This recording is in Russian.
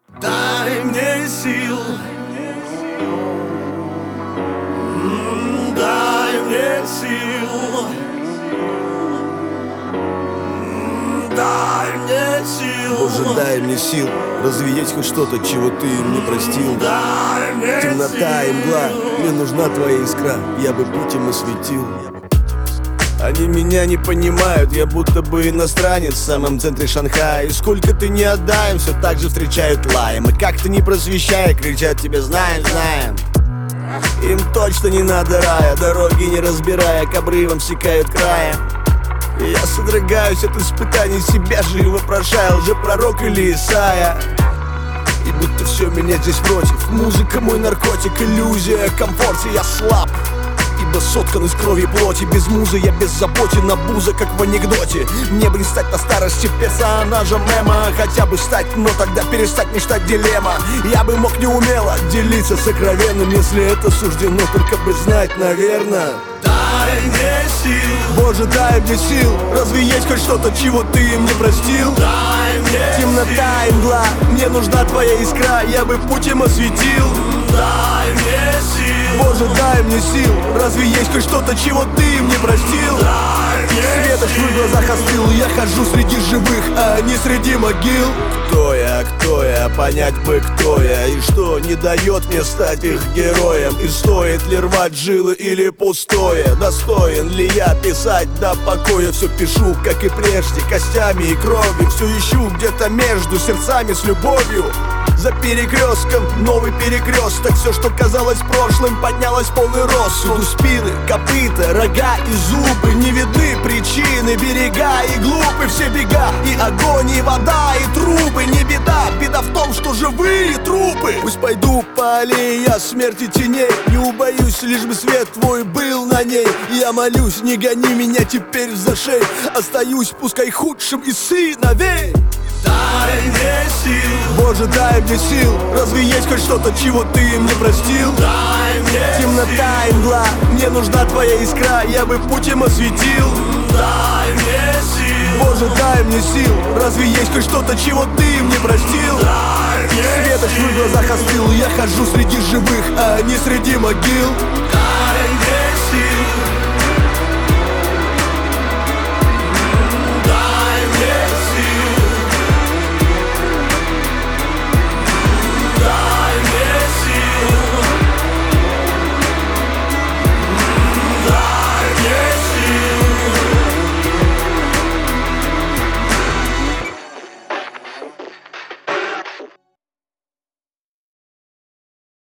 Дай мне сил, дай мне сил, дай мне сил. Боже, дай мне сил, разве есть хоть что-то, чего ты не простил? Дай мне Темнота и мгла, мне нужна твоя искра, я бы путь им осветил. Они меня не понимают, я будто бы иностранец в самом центре Шанхая. И сколько ты не отдай, все так же встречают лаем. И как ты не просвещая, кричат тебе знаем, знаем. Им точно не надо рая, дороги не разбирая, к обрывам секают края. И я содрогаюсь от испытаний, себя же и вопрошаю, лжепророк или Исайя. И будто все меня здесь против, музыка мой наркотик, иллюзия о комфорте, я слаб. Ибо соткан из крови и плоти, без музы я беззаботен, обуза, как в анекдоте. Мне бы не стать на старости персонажем мема, хотя бы стать, но тогда перестать мечтать дилемма. Я бы мог неумело делиться сокровенным, если это суждено, только бы знать, наверное. Дай мне сил, Боже, дай мне сил, разве есть хоть что-то, чего ты им не простил? дай мне Темнота и мгла, мне нужна твоя искра, я бы путь им осветил. дай мне сил, Боже, дай мне сил, разве есть хоть что-то, чего ты им не простил? дай мне Светоч в глазах остыл, я хожу среди живых, а не среди могил. Кто я, понять бы, кто я и что не дает мне стать их героем. И стоит ли рвать жилы или пустое? Достоин ли я писать до покоя? Все пишу, как и прежде, костями и кровью. Все ищу где-то между сердцами с любовью. За перекрестком новый перекресток. Все, что казалось прошлым, поднялось в полный рост. Всюду спины, копыта, рога и зубы. Не видны причины, берега и глупы. Все бега, и огонь, и вода, и трубы. Не беда, беда в том, что живые трупы. Пусть пойду по аллее я смерти теней. Не убоюсь, лишь бы свет твой был на ней. Я молюсь, не гони меня теперь за шею. Остаюсь, пускай худшим из сыновей. дай мне сил, Боже, дай мне сил, разве есть хоть что-то, чего ты им не простил? дай мне Темнота и мгла, мне нужна твоя искра, я бы путь им осветил. дай мне сил, Боже, дай мне сил, разве есть хоть что-то, чего ты им не простил? дай мне Светоч в глазах остыл, я хожу среди живых, а не среди могил. дай